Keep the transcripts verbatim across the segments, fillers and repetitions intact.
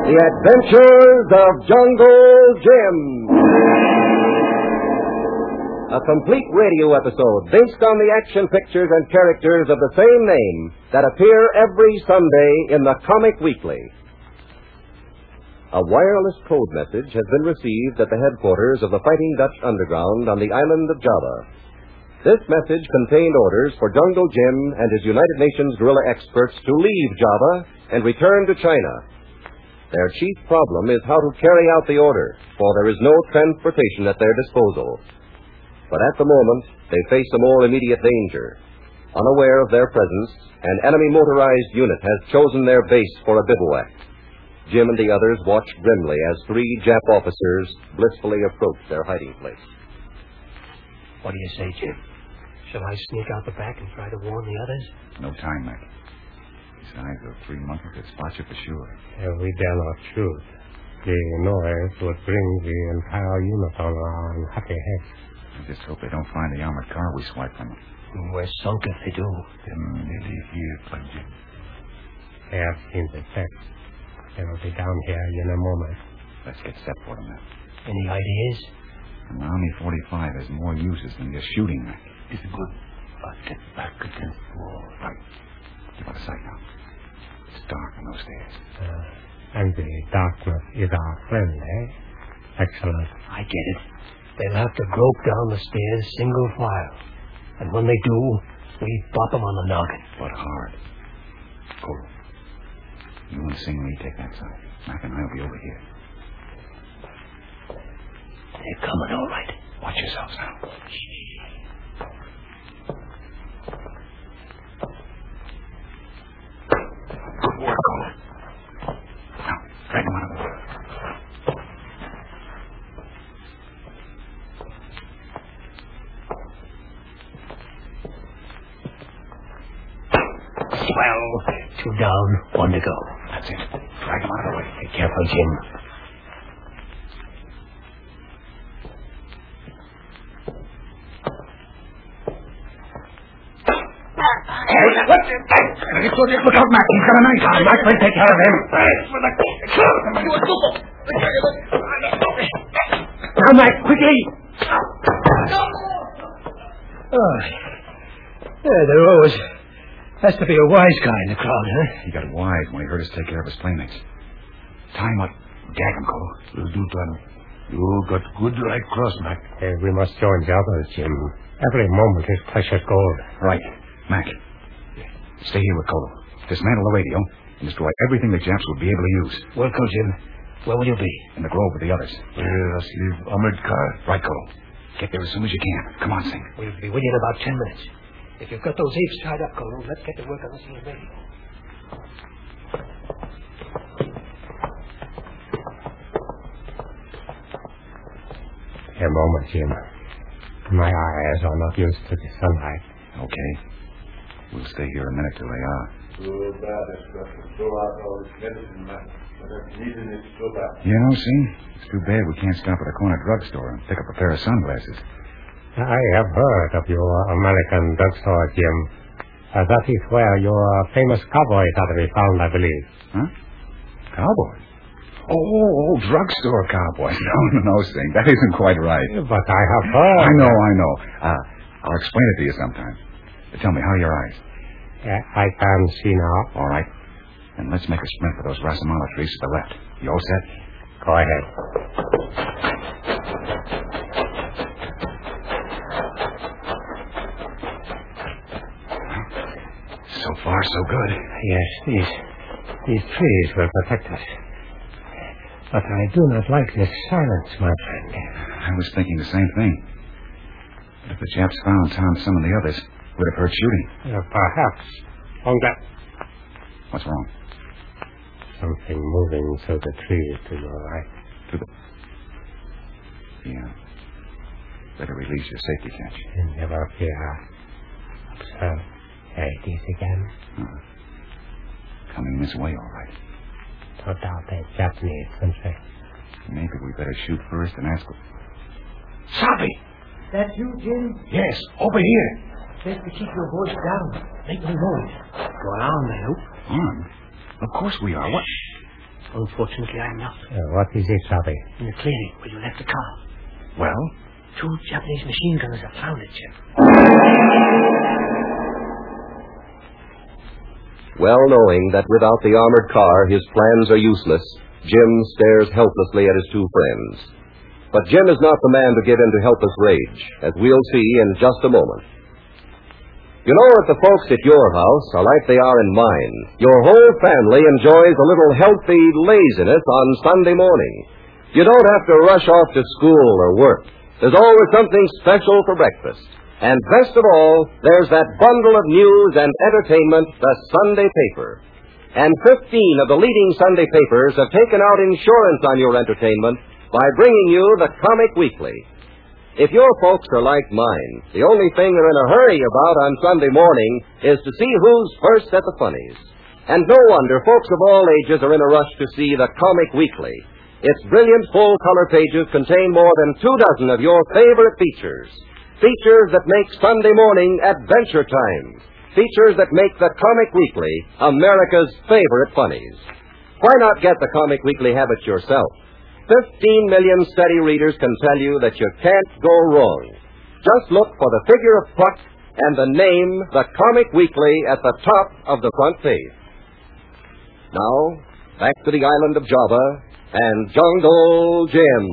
The Adventures of Jungle Jim. A complete radio episode based on the action pictures and characters of the same name that appear every Sunday in the Comic Weekly. A wireless code message has been received at the headquarters of the Fighting Dutch Underground on the island of Java. This message contained orders for Jungle Jim and his United Nations guerrilla experts to leave Java and return to China. Their chief problem is how to carry out the order, for there is no transportation at their disposal. But at the moment, they face a more immediate danger. Unaware of their presence, an enemy motorized unit has chosen their base for a bivouac. Jim and the others watch grimly as three Jap officers blissfully approach their hiding place. What do you say, Jim? Shall I sneak out the back and try to warn the others? No time, Mac. Besides, those three monkeys could spot you for sure. If we dare not shoot, the noise would bring the entire unit on our happy heads. I just hope they don't find the armored car we swiped from them. We're sunk if they do. They're nearly here, Jim. I have seen the effect. They will be down here in a moment. Let's get set for them now. Any ideas? An Army forty-five has more uses than just shooting, Mac. It's good. But get back against the wall. Right. Keep out of sight now. It's dark on those stairs. Uh, and the darkness is our friend, eh? Excellent. I get it. They'll have to grope down the stairs single file. And when they do, we bop them on the noggin. But hard. Go. You and Sing Lee take that side. Mac and I will be over here. They're coming, all right. Watch yourselves now. Good work, Cole. Now, drag him out of the way. Swell. Two down, one to go. That's it. Drag him out of the way. Be careful, Jim. Look out, Mac. He's got a knife. Ah, Mac, let's take care of him. Now, Mac, quickly. Oh. Yeah, there always has to be a wise guy in the crowd, huh? He got wise when he heard us take care of his playmates. Tie him up. Gag him, Cole. Will do, Tony. You got good right cross, Mac. Uh, we must join the others, Jim. Every moment is precious gold. Right. Mac. Stay here with Cole. Dismantle the radio and destroy everything the Japs will be able to use. Well, go, Jim. Where will you be? In the grove with the others. Yes, leave armored car. Right, Cole. Get there as soon as you can. Come on, Sing. We'll be with you in about ten minutes. If you've got those apes tied up, Cole, let's get to work on this little radio. A moment, Jim. My eyes are not used to the sunlight. Okay. We'll stay here a minute till they are. So bad, it's got to throw out all this medicine, Mac. But I'm needing it so bad. You know, see? It's too bad we can't stop at a corner drugstore and pick up a pair of sunglasses. I have heard of your American drugstore, Jim. Uh, that is where your famous cowboys are to be found, I believe. Huh? Cowboys? Oh, oh, oh, drugstore cowboys. No, no, no, Sing. That isn't quite right. But I have heard... I know, I know. Uh, I'll explain it to you sometime. Tell me, how are your eyes? Uh, I can see now. All right. And let's make a sprint for those Rasamala trees to the left. You all set? Go ahead. So far, so good. Yes, these, these trees will protect us. But I do not like this silence, my friend. I was thinking the same thing. But if the Japs found Tom, some of the others, we'd have heard shooting. Uh, perhaps. On that. What's wrong? Something moving through the trees to your right. To the... Yeah. Better release your safety catch. Never fear. Observe. There it is again. Uh, coming this way, all right. No doubt a Japanese country. Maybe we better shoot first and ask... Sabi! That you, Jim? Yes, over here. Best to keep your voice down. Make no noise. Go on, I hope. Armed? Of course we are. What? Unfortunately, I am not. Uh, what is it, Sabi? In the clearing where you left the car. Well? Two Japanese machine gunners have found it, Jim. Well knowing that without the armored car his plans are useless, Jim stares helplessly at his two friends. But Jim is not the man to give in to helpless rage, as we'll see in just a moment. You know that the folks at your house are like they are in mine. Your whole family enjoys a little healthy laziness on Sunday morning. You don't have to rush off to school or work. There's always something special for breakfast. And best of all, there's that bundle of news and entertainment, the Sunday paper. And fifteen of the leading Sunday papers have taken out insurance on your entertainment by bringing you the Comic Weekly. If your folks are like mine, the only thing they're in a hurry about on Sunday morning is to see who's first at the funnies. And no wonder folks of all ages are in a rush to see the Comic Weekly. Its brilliant full-color pages contain more than two dozen of your favorite features. Features that make Sunday morning adventure time. Features that make the Comic Weekly America's favorite funnies. Why not get the Comic Weekly habit yourself? Fifteen million steady readers can tell you that you can't go wrong. Just look for the figure of Puck and the name, the Comic Weekly, at the top of the front page. Now, back to the island of Java and Jungle Jim.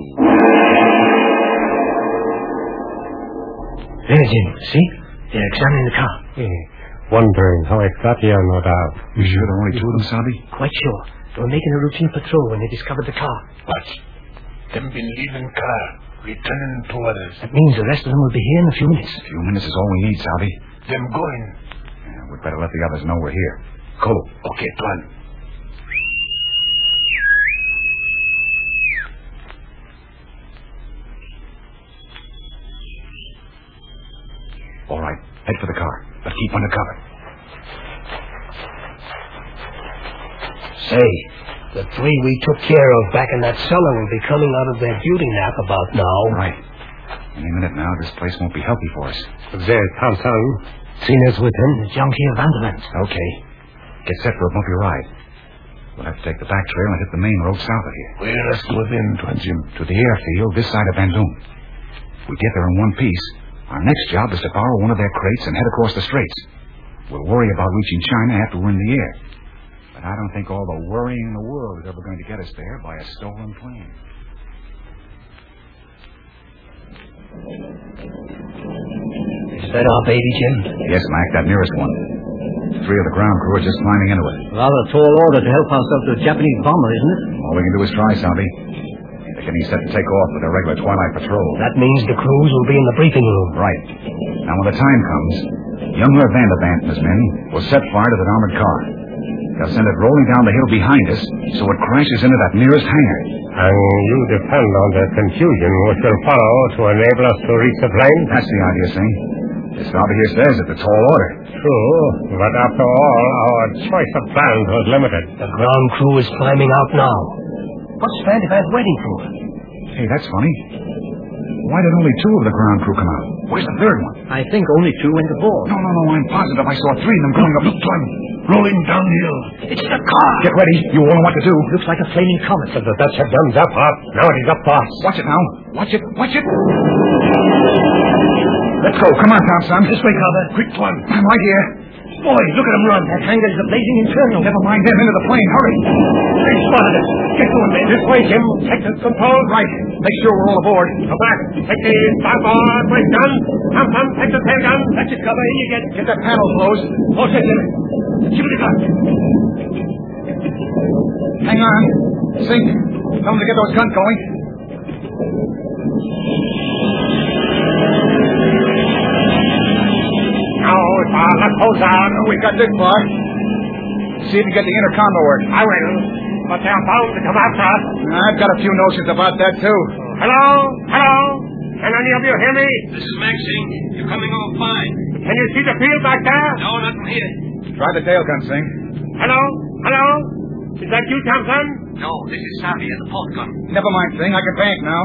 There, Jim. See? They're examining the car. Eh, wondering how it got here, no doubt. You sure there are only two of them, Sabi? Quite sure. They were making a routine patrol when they discovered the car. Watch. Them been leaving car, returning to others. That means the rest of them will be here in a few minutes. A few minutes is all we need, Sabi. Them going. Yeah, we'd better let the others know we're here. Kolo. Okay, Tuan. All right, head for the car, but keep under cover. Say, the three we took care of back in that cellar will be coming out of their beauty nap about now. Right. Any minute now, this place won't be healthy for us. There's Thompson. Sina's with him, the junkie of Vanderbilt. Okay. Get set for a bumpy ride. We'll have to take the back trail and hit the main road south of here. Where us within, Tuan Jim? To the airfield this side of Bandung. We get there in one piece. Our next job is to borrow one of their crates and head across the straits. We'll worry about reaching China after we're in the air. But I don't think all the worrying in the world is ever going to get us there by a stolen plane. Is that our baby, Jim? Yes, Mac, that nearest one. Three of the ground crew are just climbing into it. Rather tall order to help ourselves to a Japanese bomber, isn't it? All we can do is try, Sabi. They're getting set to take off with their regular twilight patrol. That means the crews will be in the briefing room. Right. Now, when the time comes, young Herr Vandervant and his men will set fire to that armored car. They'll send it rolling down the hill behind us so it crashes into that nearest hangar. And you depend on the confusion which will follow to enable us to reach the plane? That's the idea, Singh. This Sabi here says it's a tall order. True, but after all, our choice of plans was limited. The ground crew is climbing out now. What's Vanderbilt waiting for? Hey, that's funny. Why did only two of the ground crew come out? Where's the third one? I think only two went aboard. No, no, no, I'm positive I saw three of them going up. Look, Tuan. Rolling downhill. It's the car. Get ready. You all know what to do. Looks like a flaming comet. So the Dutch have done that part. Now it is up to us. Watch it now. Watch it. Watch it. Let's go. Come on, Thompson. This way, Carver. Quick, Tuan. I'm right here. Boy, look at him run. That hangar is a blazing inferno. Never mind them. Into the plane. Hurry. They spotted us. Get going, man. This way, Jim. Sector control. Right. Make sure we're all aboard. Come back. Take the starboard brake gun. Thompson, take the tail gun. That's it, Carver. In you get. Get that panel closed. Okay, Jim. Give it a gun. Hang on. Sink. Tell them to get those guns going. Now, it's our luck holds out. We got this far. See if you get the intercom to work. I will. But they are bound to come after us. I've got a few notions about that, too. Hello? Hello? Can any of you hear me? This is Maxine. You're coming on fine. Can you see the field back there? No, not from here. Try the tail gun, Singh. Hello? Hello? Is that you, Thompson? No, this is Sabi at the port gun. Never mind, Singh. I can bank now.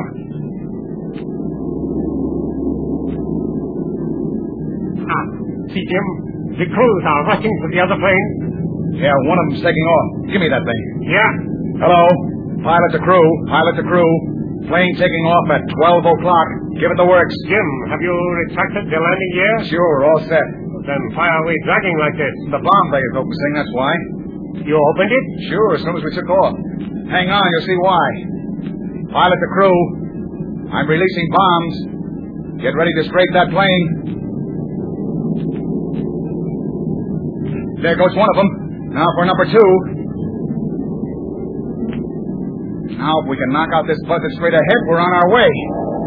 Ah, see, Jim, the crews are rushing to the other plane. Yeah, one of them's taking off. Give me that thing. Yeah. Hello. Pilot to crew. Pilot to crew. Plane taking off at twelve o'clock. Give it the works. Jim, have you retracted the landing gear? Sure, we're all set. Then why are we dragging like this? The bomb bay is opening, that's why. You opened it? Sure, as soon as we took off. Hang on, you'll see why. Pilot to crew. I'm releasing bombs. Get ready to scrape that plane. There goes one of them. Now for number two. Now, if we can knock out this buzzard straight ahead, we're on our way.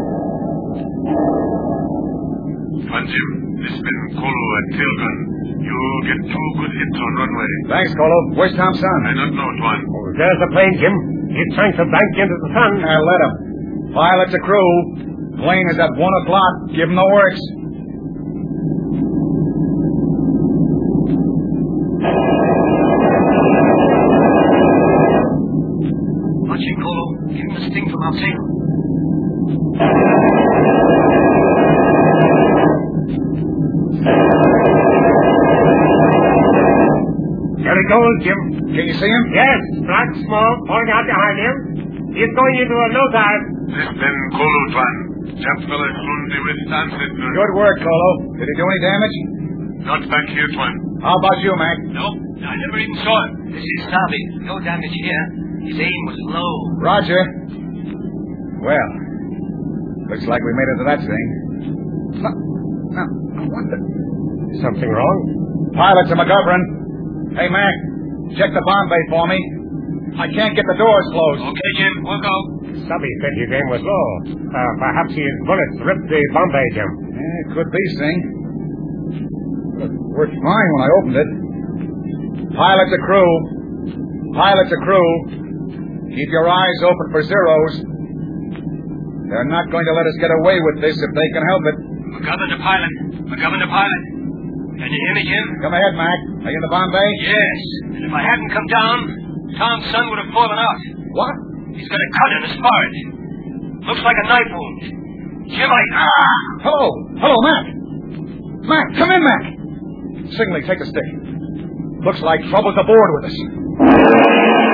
Tuan Jim, this has been Kolo at Tailgun. You get two good hits on runway. Thanks, Kolo. Where's Tom Sun? I don't know, Tuan. Oh, there's the plane, Jim. He's trying to bank into the sun. I'll let him. Pilot to crew. Plane is at one o'clock. Give him the works. Watching, Kolo. Give him the sting from our tail. There he goes, Jim. Can you see him? Yes, black smoke pouring out behind him. He's going into a nosedive. This has been Kolo, Tuan. Jump fella soon be with Stanton. Good work, Kolo. Did he do any damage? Not back here, Tuan. How about you, Mac? Nope. I never even saw him. This is Sabi. No damage here. His aim was low. Roger. Well, looks like we made it to that thing. No, no, what the... Something wrong? Pilot to McGovern. Hey, Mac, check the bomb bay for me. I can't get the doors closed. Okay, Jim. We'll go. Subby said his aim was low. Uh, perhaps his bullets ripped the Bombay, Jim. Yeah, it could be, Sing. It worked fine when I opened it. Pilot to crew. Pilot to crew. Keep your eyes open for zeros. They're not going to let us get away with this if they can help it. McGovern to pilot. McGovern to pilot. Can you hear me, Jim? Come ahead, Mac. Are you in the bomb bay? Yes. And if I hadn't come down, Tom's son would have fallen out. What? He's got a cut in his forehead. Looks like a knife wound. Jim, I... Ah! Hello. Hello, Mac. Mac, come in, Mac. Singley, take the stick. Looks like trouble's aboard with us.